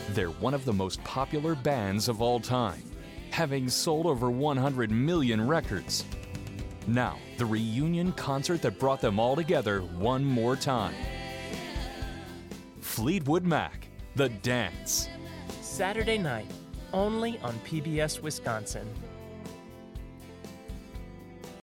They're one of the most popular bands of all time, having sold over 100 million records. Now, the reunion concert that brought them all together one more time. Fleetwood Mac, The Dance. Saturday night, only on PBS Wisconsin.